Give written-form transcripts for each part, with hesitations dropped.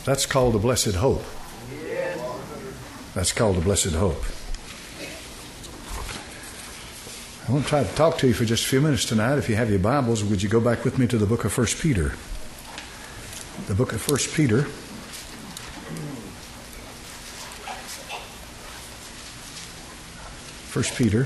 That's called the blessed hope. That's called the blessed hope. I want to try to talk to you for just a few minutes tonight. If you have your Bibles, would you go back with me to the book of 1 Peter? The book of 1 Peter. 1 Peter.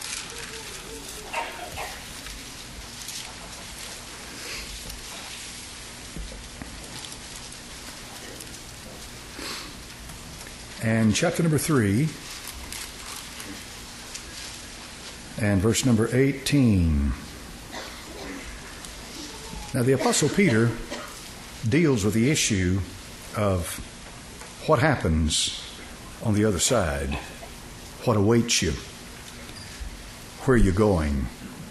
And chapter number 3 and verse number 18. Now the Apostle Peter deals with the issue of what happens on the other side, what awaits you, where you're going.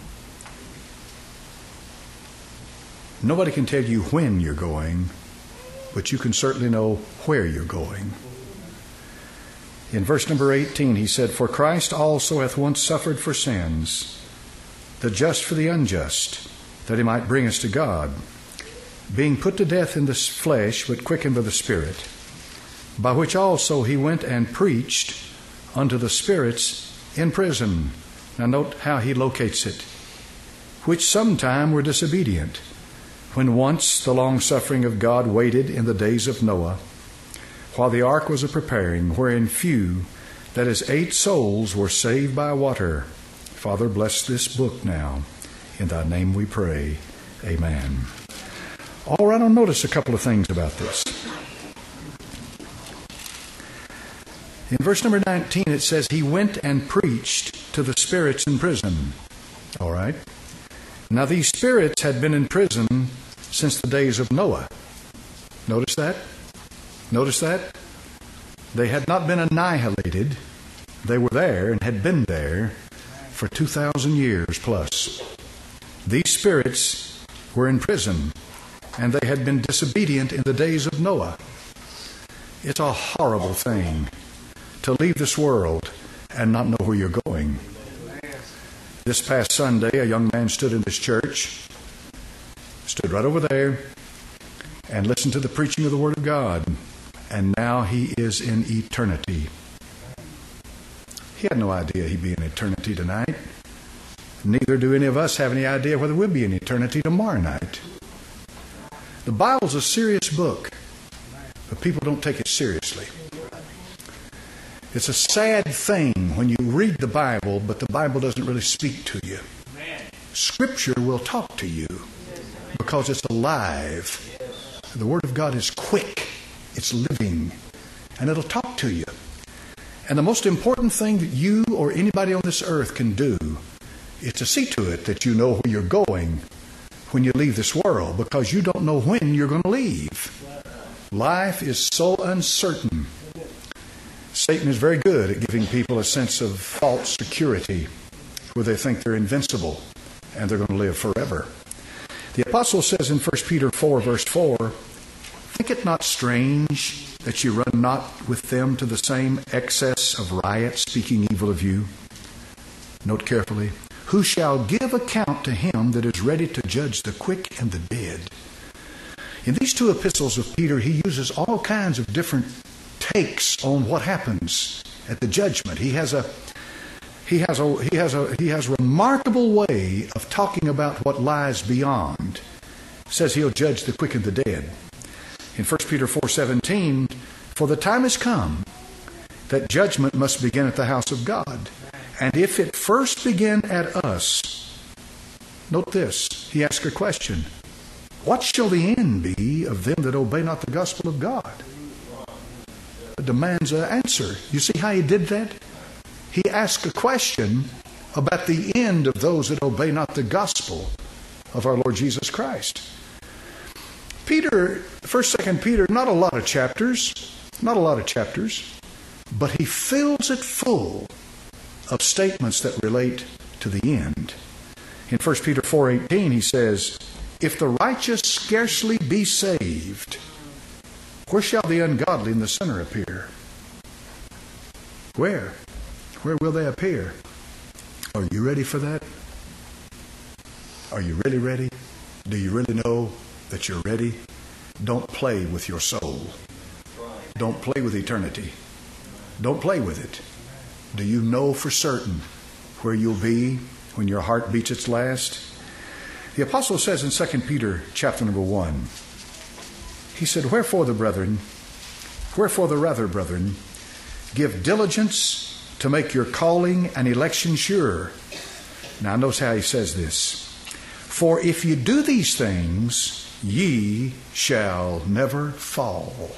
Nobody can tell you when you're going, but you can certainly know where you're going. In verse number 18, he said, "For Christ also hath once suffered for sins, the just for the unjust, that he might bring us to God, being put to death in the flesh, but quickened by the Spirit, by which also he went and preached unto the spirits in prison." Now note how he locates it. "Which sometime were disobedient, when once the long-suffering of God waited in the days of Noah, while the ark was a-preparing, wherein few, that is 8 souls, were saved by water. Father, bless this book now. In thy name we pray. Amen." All right, I'll notice a couple of things about this. In verse number 19, it says, he went and preached to the spirits in prison. All right. Now, these spirits had been in prison since the days of Noah. Notice that? Notice that? They had not been annihilated. They were there and had been there for 2,000 years plus. These spirits were in prison, and they had been disobedient in the days of Noah. It's a horrible thing to leave this world and not know where you're going. This past Sunday, a young man stood in this church, stood right over there, and listened to the preaching of the Word of God. And now he is in eternity. He had no idea he'd be in eternity tonight. Neither do any of us have any idea whether we'll be in eternity tomorrow night. The Bible's a serious book, but people don't take it seriously. It's a sad thing when you read the Bible, but the Bible doesn't really speak to you. Scripture will talk to you because it's alive. The Word of God is quick. It's living, and it'll talk to you. And the most important thing that you or anybody on this earth can do is to see to it that you know where you're going when you leave this world, because you don't know when you're going to leave. Life is so uncertain. Satan is very good at giving people a sense of false security where they think they're invincible and they're going to live forever. The apostle says in 1 Peter 4, verse 4, "Think it not strange that you run not with them to the same excess of riot, speaking evil of you." Note carefully. "Who shall give account to him that is ready to judge the quick and the dead." In these 2 epistles of Peter, he uses all kinds of different takes on what happens at the judgment. He has a remarkable way of talking about what lies beyond. It says he'll judge the quick and the dead. In 1 Peter 4:17, "For the time has come that judgment must begin at the house of God. And if it first begin at us," note this, he asks a question, "what shall the end be of them that obey not the gospel of God?" It demands an answer. You see how he did that? He asked a question about the end of those that obey not the gospel of our Lord Jesus Christ. Peter, 1st, 2nd Peter, not a lot of chapters, but he fills it full of statements that relate to the end. In 1 Peter 4:18, he says, "If the righteous scarcely be saved, where shall the ungodly and the sinner appear?" Where? Where will they appear? Are you ready for that? Are you really ready? Do you really know that you're ready? Don't play with your soul. Don't play with eternity. Don't play with it. Do you know for certain where you'll be when your heart beats its last? The apostle says in 2 Peter chapter number 1, he said, Wherefore the rather, brethren, give diligence to make your calling and election sure. Now notice how he says this. For if you do these things, ye shall never fall.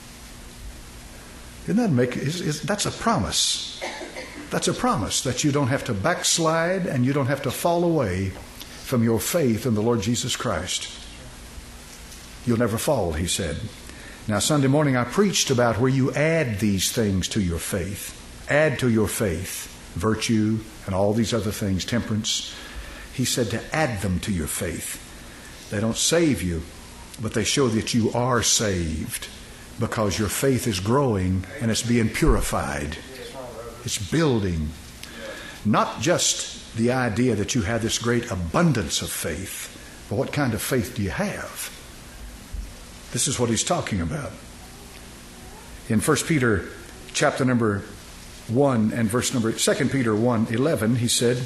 Isn't that that's a promise. That's a promise that you don't have to backslide and you don't have to fall away from your faith in the Lord Jesus Christ. You'll never fall, he said. Now, Sunday morning I preached about where you add these things to your faith. Add to your faith virtue and all these other things, temperance. He said to add them to your faith. They don't save you, but they show that you are saved because your faith is growing and it's being purified. It's building. Not just the idea that you have this great abundance of faith, but what kind of faith do you have? This is what he's talking about. In 1 Peter chapter number 1 and verse number 2 Peter 1:11, he said,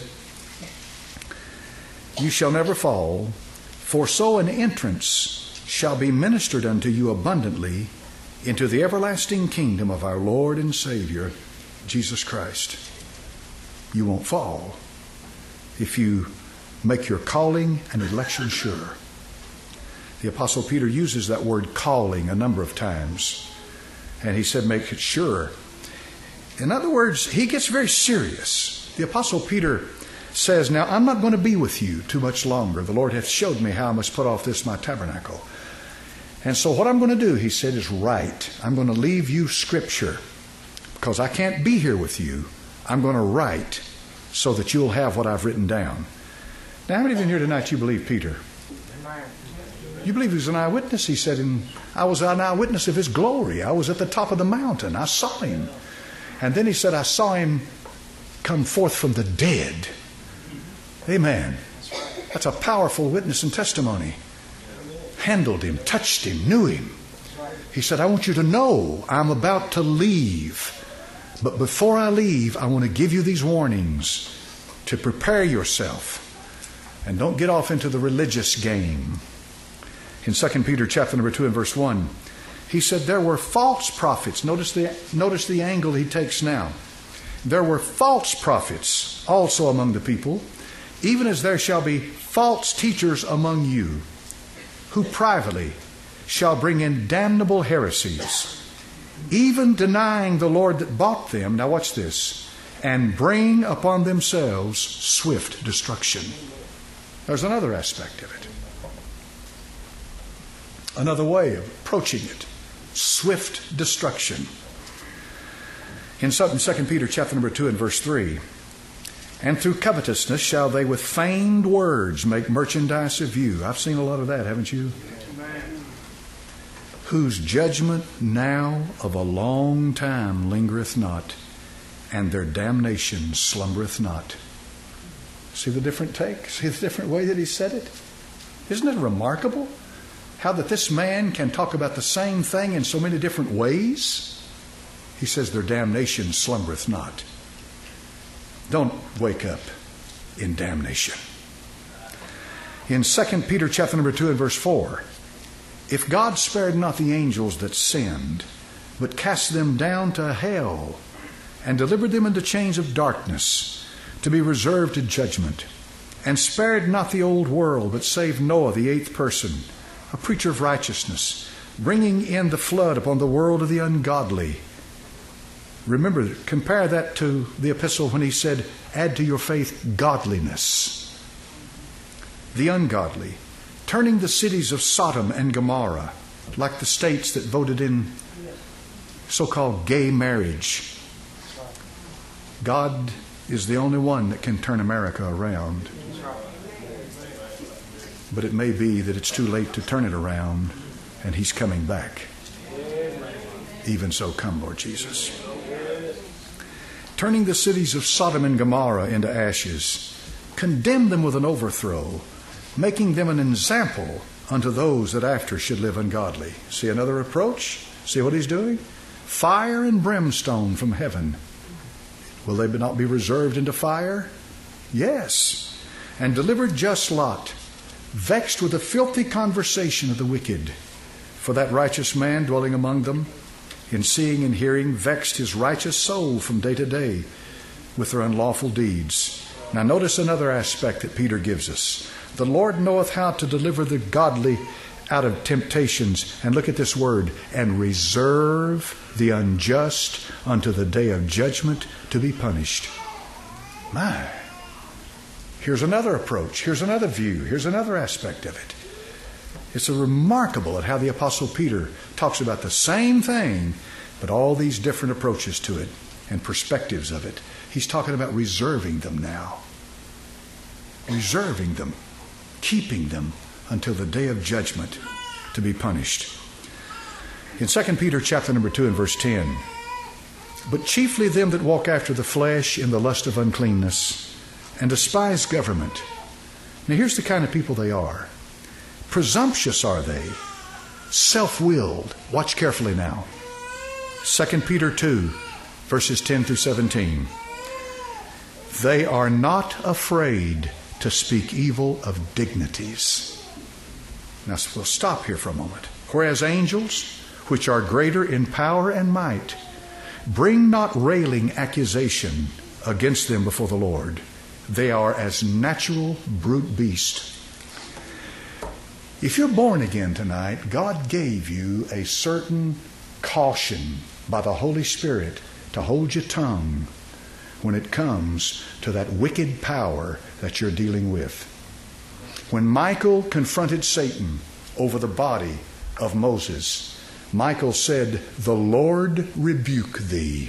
You shall never fall, for so an entrance shall be ministered unto you abundantly into the everlasting kingdom of our Lord and Savior, Jesus Christ. You won't fall if you make your calling and election sure. The Apostle Peter uses that word calling a number of times. And he said, make it sure. In other words, he gets very serious. The Apostle Peter says, now I'm not going to be with you too much longer. The Lord hath showed me how I must put off this my tabernacle. And so what I'm going to do, he said, is write. I'm going to leave you Scripture. Because I can't be here with you. I'm going to write so that you'll have what I've written down. Now, how many of you in here tonight you believe Peter? You believe he was an eyewitness? He said, I was an eyewitness of his glory. I was at the top of the mountain. I saw him. And then he said, I saw him come forth from the dead. Amen. That's a powerful witness and testimony. Handled him, touched him, knew him. He said, I want you to know I'm about to leave. But before I leave, I want to give you these warnings to prepare yourself. And don't get off into the religious game. In 2 Peter chapter number 2 and verse 1, he said there were false prophets. Notice the angle he takes now. There were false prophets also among the people, even as there shall be false teachers among you, who privately shall bring in damnable heresies, even denying the Lord that bought them. Now watch this. And bring upon themselves swift destruction. There's another aspect of it. Another way of approaching it. Swift destruction. In 2 Peter chapter number 2 and verse 3, and through covetousness shall they with feigned words make merchandise of you. I've seen a lot of that, haven't you? Amen. Whose judgment now of a long time lingereth not, and their damnation slumbereth not. See the different take? See the different way that he said it? Isn't it remarkable how that this man can talk about the same thing in so many different ways? He says their damnation slumbereth not. Don't wake up in damnation. In 2 Peter chapter number 2 and verse 4, if God spared not the angels that sinned, but cast them down to hell, and delivered them into chains of darkness, to be reserved to judgment, and spared not the old world, but saved Noah, the eighth person, a preacher of righteousness, bringing in the flood upon the world of the ungodly. Remember, compare that to the epistle when he said, add to your faith godliness. The ungodly, turning the cities of Sodom and Gomorrah, like the states that voted in so-called gay marriage. God is the only one that can turn America around. But it may be that it's too late to turn it around, and he's coming back. Even so, come, Lord Jesus. Turning the cities of Sodom and Gomorrah into ashes, condemn them with an overthrow, making them an example unto those that after should live ungodly. See another approach? See what he's doing? fire and brimstone from heaven. Will they not be reserved into fire? Yes. And delivered just Lot, vexed with the filthy conversation of the wicked. For that righteous man dwelling among them, in seeing and hearing, vexed his righteous soul from day to day with their unlawful deeds. Now notice another aspect that Peter gives us. The Lord knoweth how to deliver the godly out of temptations. And look at this word, and reserve the unjust unto the day of judgment to be punished. My, here's another approach. Here's another view. Here's another aspect of it. It's remarkable at how the Apostle Peter talks about the same thing, but all these different approaches to it and perspectives of it. He's talking about reserving them now. Reserving them, keeping them until the day of judgment to be punished. In 2 Peter chapter number 2 and verse 10, but chiefly them that walk after the flesh in the lust of uncleanness and despise government. Now here's the kind of people they are. Presumptuous are they, self-willed. Watch carefully now. 2 Peter 2, verses 10 through 17. They are not afraid to speak evil of dignities. Now we'll stop here for a moment. Whereas angels, which are greater in power and might, bring not railing accusation against them before the Lord. They are as natural brute beasts. If you're born again tonight, God gave you a certain caution by the Holy Spirit to hold your tongue when it comes to that wicked power that you're dealing with. When Michael confronted Satan over the body of Moses, Michael said, "The Lord rebuke thee."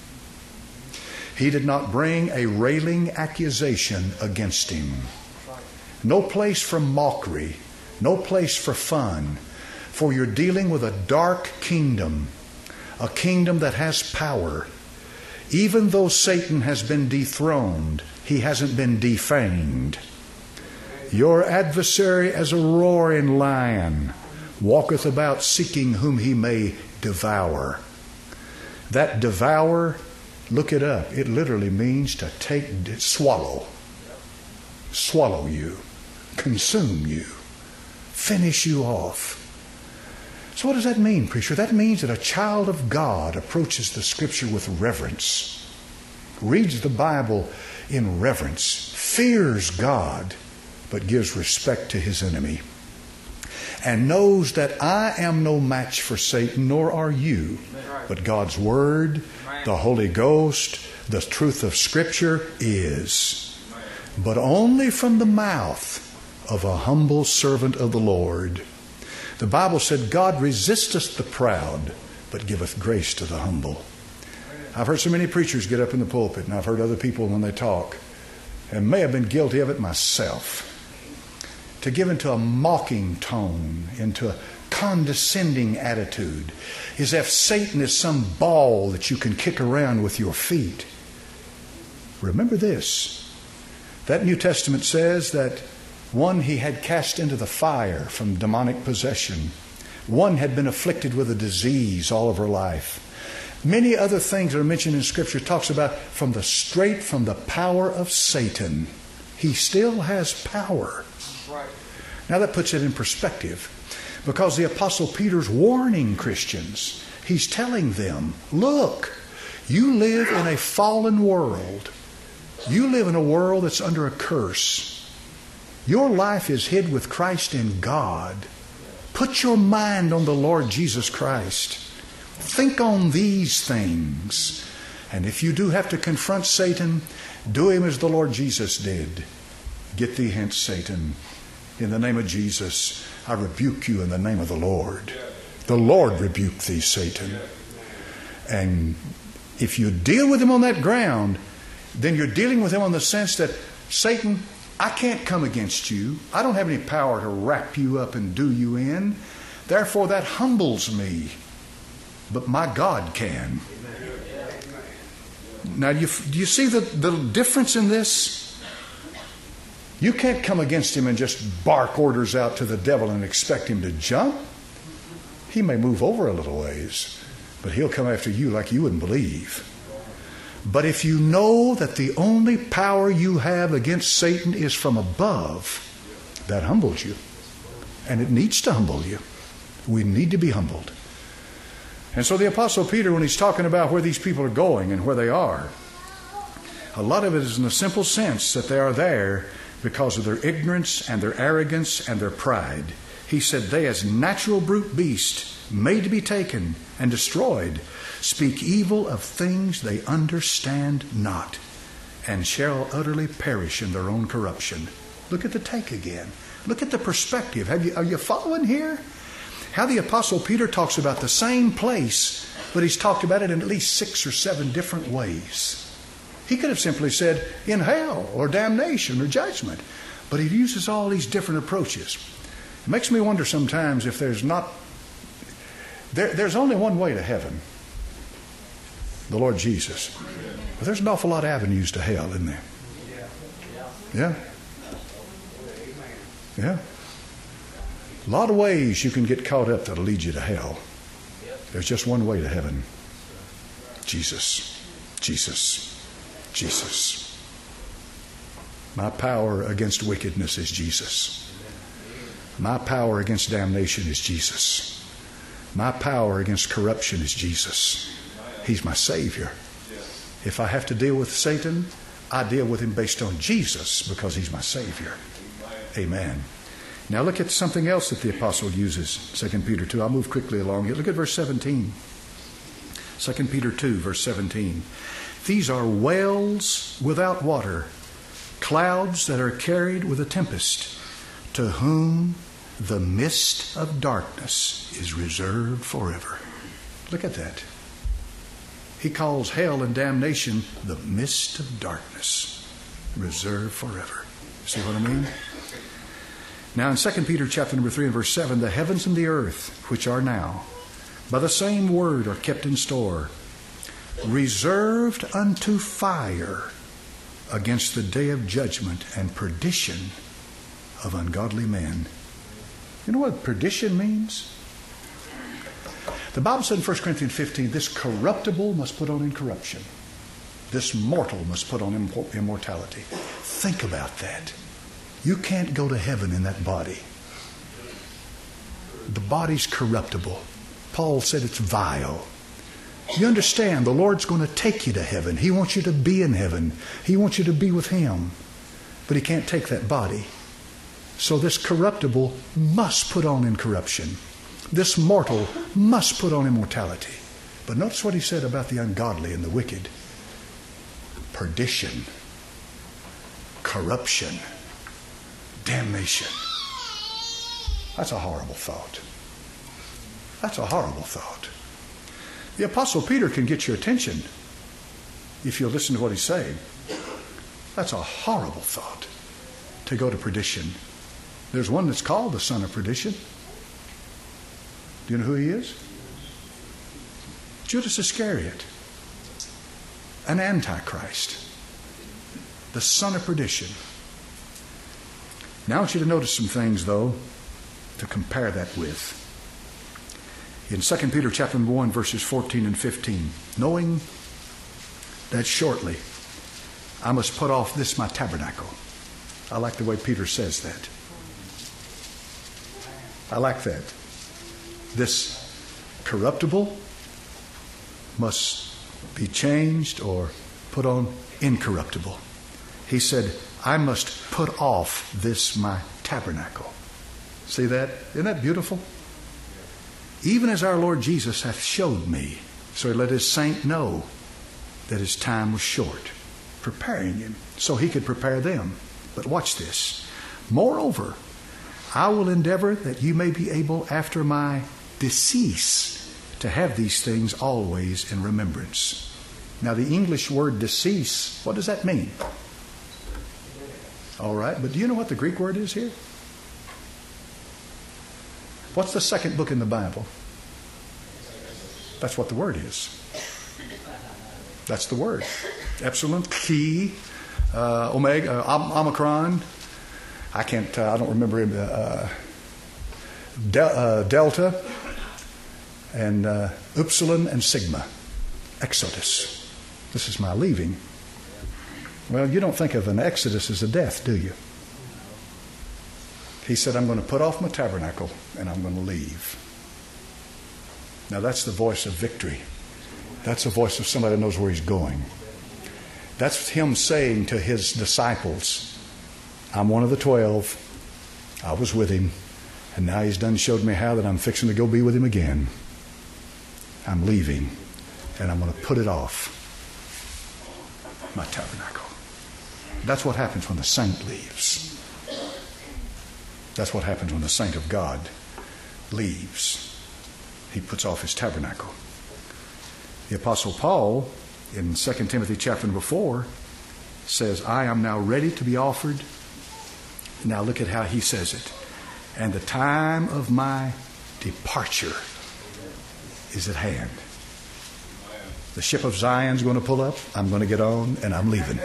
He did not bring a railing accusation against him. No place for mockery. No place for fun, for you're dealing with a dark kingdom, a kingdom that has power. Even though Satan has been dethroned, he hasn't been defanged. Your adversary as a roaring lion walketh about seeking whom he may devour. That devour, look it up, it literally means to swallow you, consume you, finish you off. So what does that mean, preacher? That means that a child of God approaches the Scripture with reverence, reads the Bible in reverence, fears God, but gives respect to his enemy, and knows that I am no match for Satan, nor are you, but God's Word, the Holy Ghost, the truth of Scripture is, but only from the mouth of a humble servant of the Lord. The Bible said, God resisteth the proud, but giveth grace to the humble. I've heard so many preachers get up in the pulpit, and I've heard other people when they talk, and may have been guilty of it myself, to give into a mocking tone, into a condescending attitude, as if Satan is some ball that you can kick around with your feet. Remember this, that New Testament says that one he had cast into the fire from demonic possession. One had been afflicted with a disease all of her life. Many other things that are mentioned in Scripture talks about straight from the power of Satan. He still has power. Right. Now that puts it in perspective, because the Apostle Peter's warning Christians. He's telling them, look, you live in a fallen world. You live in a world that's under a curse. Your life is hid with Christ in God. Put your mind on the Lord Jesus Christ. Think on these things. And if you do have to confront Satan, do him as the Lord Jesus did. Get thee hence, Satan. In the name of Jesus, I rebuke you in the name of the Lord. The Lord rebuke thee, Satan. And if you deal with him on that ground, then you're dealing with him on the sense that, Satan, I can't come against you. I don't have any power to wrap you up and do you in. Therefore, that humbles me. But my God can. Now, do you see the difference in this? You can't come against him and just bark orders out to the devil and expect him to jump. He may move over a little ways, But he'll come after you like you wouldn't believe. But if you know that the only power you have against Satan is from above, that humbles you. And it needs to humble you. We need to be humbled. And so the Apostle Peter, when he's talking about where these people are going and where they are, a lot of it is in the simple sense that they are there because of their ignorance and their arrogance and their pride. He said, they as natural brute beasts, made to be taken and destroyed, speak evil of things they understand not, and shall utterly perish in their own corruption. Look at the take again. Look at the perspective. Are you following here? How the Apostle Peter talks about the same place, but he's talked about it in at least 6 or 7 different ways. He could have simply said in hell or damnation or judgment, but he uses all these different approaches. It makes me wonder sometimes if there's only one way to heaven, the Lord Jesus. But there's an awful lot of avenues to hell, isn't there? Yeah. Yeah. A lot of ways you can get caught up that'll lead you to hell. There's just one way to heaven. Jesus. Jesus. Jesus. My power against wickedness is Jesus. My power against damnation is Jesus. My power against corruption is Jesus. He's my Savior. If I have to deal with Satan, I deal with him based on Jesus because he's my Savior. Amen. Now look at something else that the apostle uses, 2 Peter 2. I'll move quickly along here. Look at verse 17. 2 Peter 2, verse 17. These are wells without water, clouds that are carried with a tempest, to whom the mist of darkness is reserved forever. Look at that. He calls hell and damnation the mist of darkness, reserved forever. See what I mean? Now in 2 Peter chapter number 3 and verse 7, the heavens and the earth, which are now, by the same word are kept in store, reserved unto fire against the day of judgment and perdition of ungodly men. You know what perdition means? The Bible said in 1 Corinthians 15, this corruptible must put on incorruption. This mortal must put on immortality. Think about that. You can't go to heaven in that body. The body's corruptible. Paul said it's vile. You understand, the Lord's going to take you to heaven. He wants you to be in heaven. He wants you to be with Him. But He can't take that body. So this corruptible must put on incorruption. This mortal must put on immortality. But notice what He said about the ungodly and the wicked. Perdition. Corruption. Damnation. That's a horrible thought. That's a horrible thought. The Apostle Peter can get your attention if you'll listen to what he's saying. That's a horrible thought, to go to perdition. There's one that's called the son of perdition. Do you know who he is? Judas Iscariot, an antichrist, the son of perdition. Now I want you to notice some things, though, to compare that with. In 2 Peter chapter 1, verses 14 and 15, knowing that shortly I must put off this my tabernacle. I like the way Peter says that. I like that. This corruptible must be changed or put on incorruptible. He said, I must put off this my tabernacle. See that? Isn't that beautiful? Even as our Lord Jesus hath showed me, so He let His saint know that His time was short, preparing him so He could prepare them. But watch this. Moreover, I will endeavor that you may be able after my decease to have these things always in remembrance. Now the English word decease, what does that mean? All right, but do you know what the Greek word is here? What's the second book in the Bible? That's what the word is. That's the word. Epsilon, Chi, Omega, Omicron. I don't remember him. Delta. and Upsilon and Sigma. Exodus. This is my leaving. Well, you don't think of an exodus as a death, do you? He said, I'm going to put off my tabernacle and I'm going to leave. Now that's the voice of victory. That's the voice of somebody that knows where he's going. That's him saying to his disciples, I'm one of the 12. I was with him. And now he's done showed me how that I'm fixing to go be with him again. I'm leaving. And I'm going to put it off. My tabernacle. That's what happens when the saint leaves. That's what happens when the saint of God leaves. He puts off his tabernacle. The Apostle Paul, in 2 Timothy chapter number 4, says, I am now ready to be offered. Now look at how he says it. And the time of my departure is at hand. The ship of Zion's going to pull up. I'm going to get on, and I'm leaving.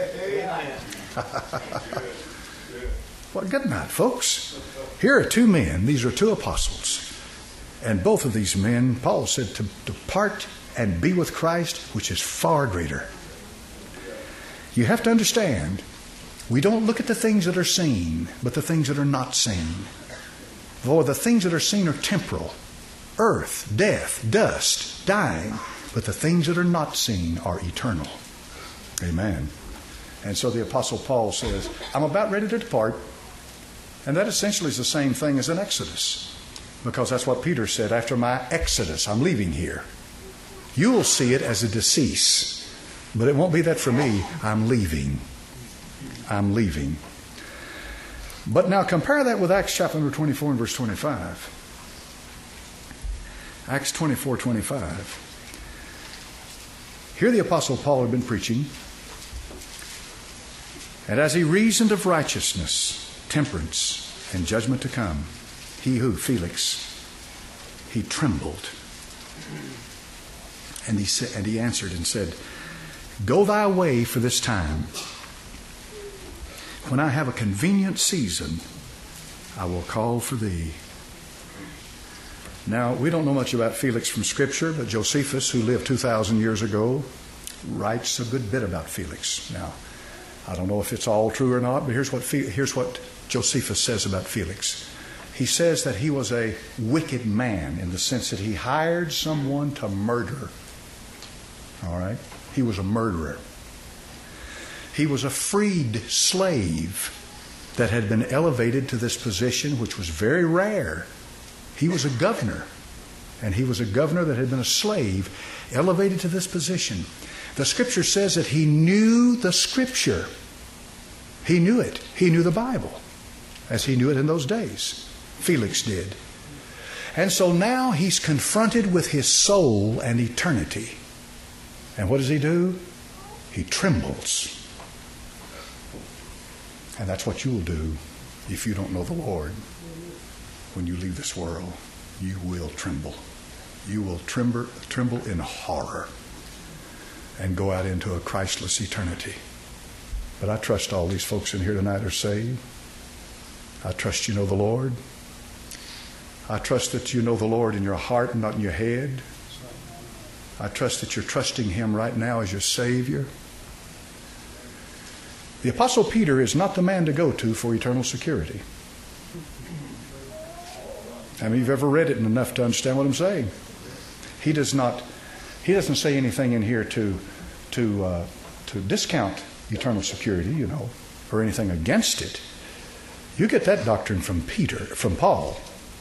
Well, good night, folks. Here are two men. These are two apostles. And both of these men, Paul said, to depart and be with Christ, which is far greater. You have to understand, we don't look at the things that are seen, but the things that are not seen. For the things that are seen are temporal. Earth, death, dust, dying. But the things that are not seen are eternal. Amen. And so the Apostle Paul says, I'm about ready to depart. And that essentially is the same thing as an exodus. Because that's what Peter said, after my exodus, I'm leaving here. You will see it as a decease. But it won't be that for me. I'm leaving. I'm leaving. But now compare that with Acts chapter number 24 and verse 25. Acts 24:25. Here the Apostle Paul had been preaching. And as he reasoned of righteousness, temperance, and judgment to come, he who, Felix, he trembled. And he answered and said, Go thy way for this time. When I have a convenient season, I will call for thee. Now, we don't know much about Felix from Scripture, but Josephus, who lived 2,000 years ago, writes a good bit about Felix. Now, I don't know if it's all true or not, but here's what Josephus says about Felix. He says that he was a wicked man in the sense that he hired someone to murder. All right? He was a murderer. He was a freed slave that had been elevated to this position, which was very rare. He was a governor, and he was a governor that had been a slave, elevated to this position. The Scripture says that he knew the Scripture. He knew it. He knew the Bible, as he knew it in those days. Felix did. And so now he's confronted with his soul and eternity. And what does he do? He trembles. And that's what you will do if you don't know the Lord. When you leave this world, you will tremble. You will tremble in horror and go out into a Christless eternity. But I trust all these folks in here tonight are saved. I trust you know the Lord. I trust that you know the Lord in your heart and not in your head. I trust that you're trusting Him right now as your Savior. The Apostle Peter is not the man to go to for eternal security. How many of you have ever read it enough to understand what I'm saying? He doesn't say anything in here to discount eternal security, or anything against it. You get that doctrine from Paul,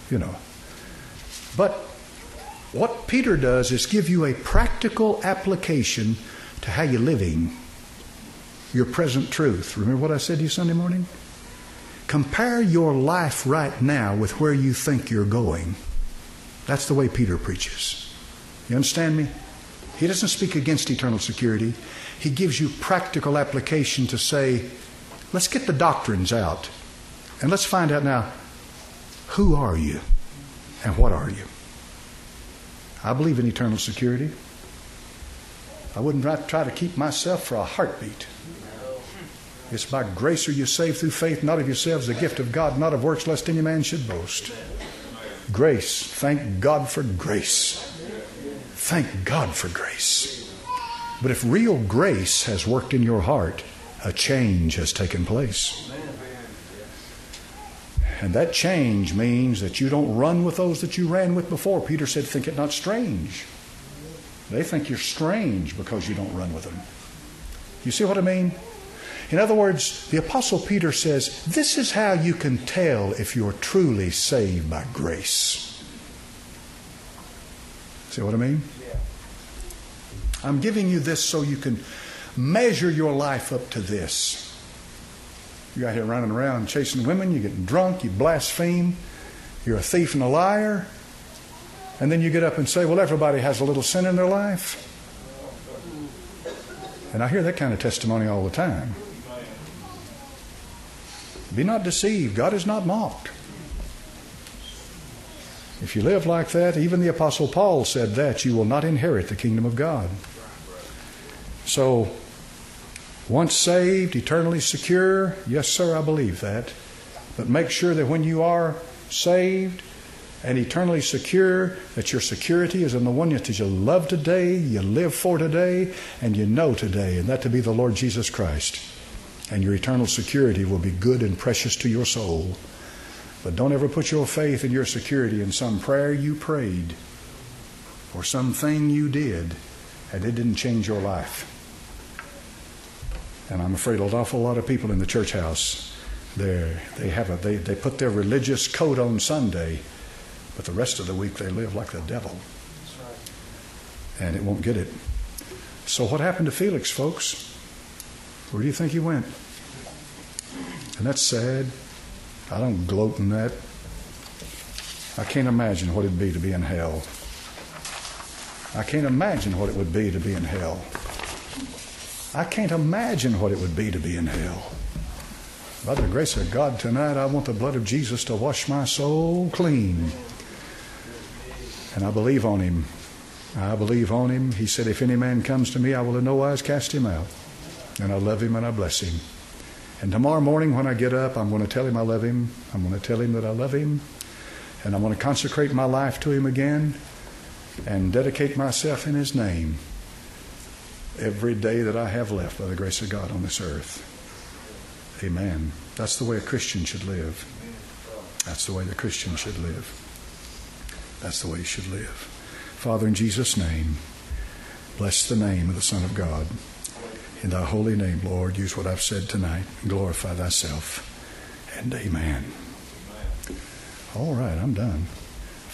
But what Peter does is give you a practical application to how you're living your present truth. Remember what I said to you Sunday morning? Compare your life right now with where you think you're going. That's the way Peter preaches. You understand me? He doesn't speak against eternal security. He gives you practical application to say, let's get the doctrines out. And let's find out now, who are you and what are you? I believe in eternal security. I wouldn't try to keep myself for a heartbeat. It's by grace are you saved through faith, not of yourselves, the gift of God, not of works, lest any man should boast. Grace. Thank God for grace. Thank God for grace. But if real grace has worked in your heart, a change has taken place. And that change means that you don't run with those that you ran with before. Peter said, think it not strange. They think you're strange because you don't run with them. You see what I mean? In other words, the Apostle Peter says, this is how you can tell if you're truly saved by grace. See what I mean? I'm giving you this so you can measure your life up to this. You're out here running around chasing women, you're getting drunk, you blaspheme, you're a thief and a liar, and then you get up and say, well, everybody has a little sin in their life. And I hear that kind of testimony all the time. Be not deceived. God is not mocked. If you live like that, even the Apostle Paul said that, you will not inherit the kingdom of God. So, once saved, eternally secure, yes, sir, I believe that. But make sure that when you are saved and eternally secure, that your security is in the one that you love today, you live for today, and you know today, and that to be the Lord Jesus Christ. And your eternal security will be good and precious to your soul. But don't ever put your faith and your security in some prayer you prayed or something you did and it didn't change your life. And I'm afraid an awful lot of people in the church house, they put their religious coat on Sunday, but the rest of the week they live like the devil. And it won't get it. So what happened to Felix, folks? Where do you think he went? And that's sad. I don't gloat in that. I can't imagine what it'd be to be in hell. I can't imagine what it would be to be in hell. I can't imagine what it would be to be in hell. By the grace of God tonight, I want the blood of Jesus to wash my soul clean. And I believe on Him. I believe on Him. He said, if any man comes to me, I will in no wise cast him out. And I love him and I bless him. And tomorrow morning when I get up, I'm going to tell him I love him. I'm going to tell him that I love him. And I'm going to consecrate my life to him again and dedicate myself in his name every day that I have left by the grace of God on this earth. Amen. That's the way a Christian should live. That's the way the Christian should live. That's the way he should live. Father, in Jesus' name, bless the name of the Son of God. In thy holy name, Lord, use what I've said tonight and glorify thyself. And amen. All right, I'm done.